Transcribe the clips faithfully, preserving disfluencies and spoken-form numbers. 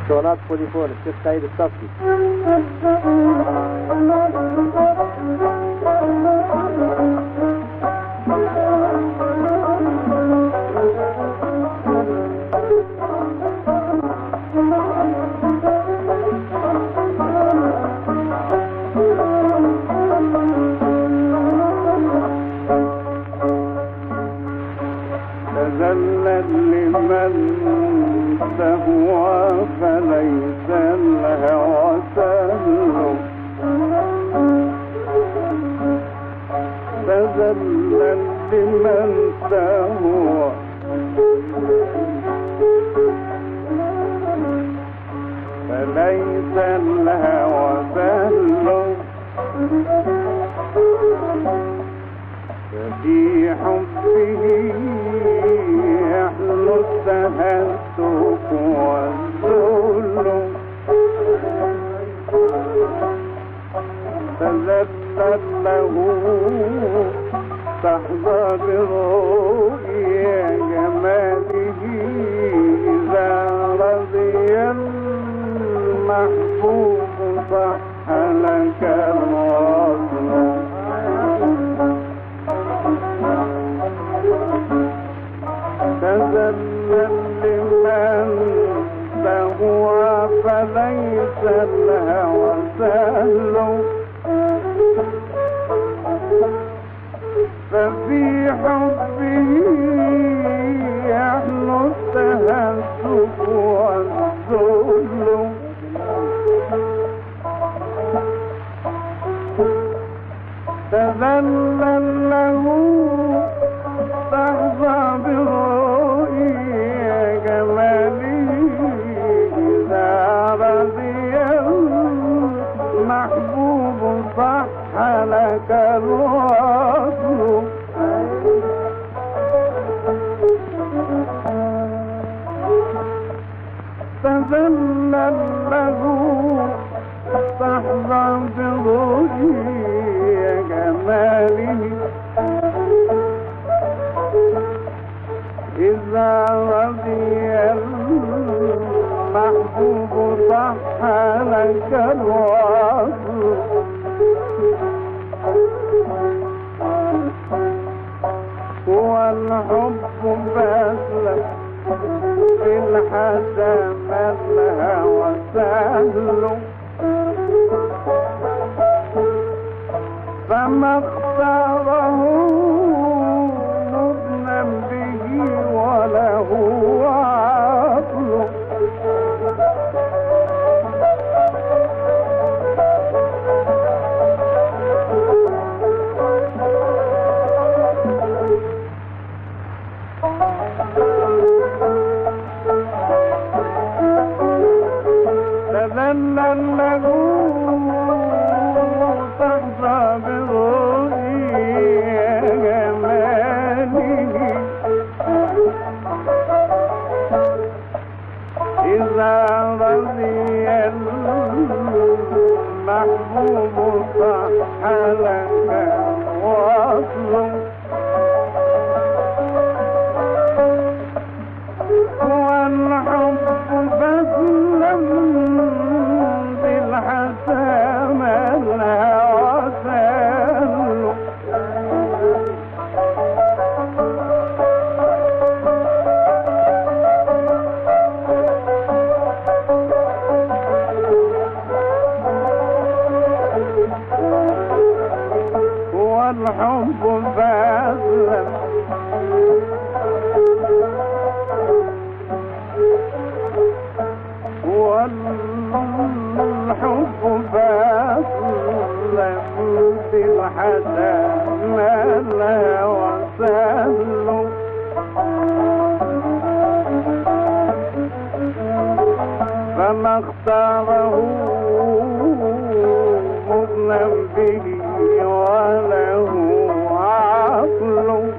اسطوانات بوليفون الشيخ سعيد الصفي. تذلل لمن تهوى فليس الهوى سهل، تذلل لمن تهوى فليس الهوى سهل، ففي حبه يحلو التهتك والذل، تذلل له تحظى برؤيا جماله، إذا رضي المحبوب صح لك الوصل، تذلل لمن تهوى فليس الهوى سهل، ففي حبه يحلو التهتك والذل، تذلل له تحظى برؤيا جماله، إذا رضي المحبوب صح لك الوصل، تذلل له تحظى برؤيا جماله، إذا رضي المحبوب صح لك الوصل، هو الحب بذل في الحسن الهوى سهل، فما اختاره مذنب به وله عقل، تذلل له تحظى برؤيا جماله، إذا رضي المحبوب صح لك وصل، هو الحب بذل بالحسام الهوى سهل، هو الحب بذل والحب بذل بالحسن الهوى سهل، فما اختاره مذنب به وله عقل،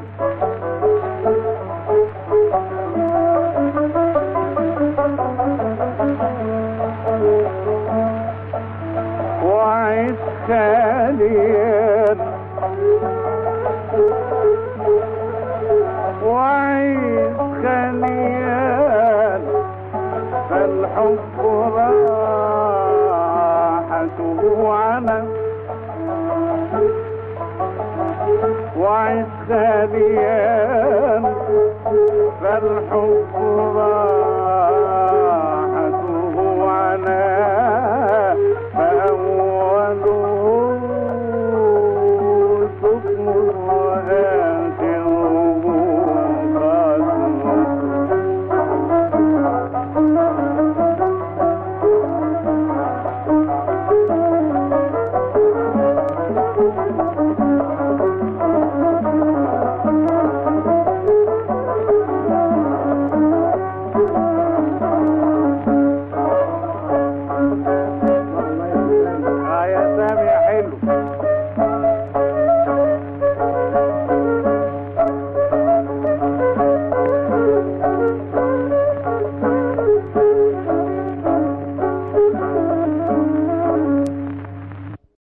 وعد خاليا وعد خاليا فالحب فالحب راحته على وعز ثانيا فالحب راحته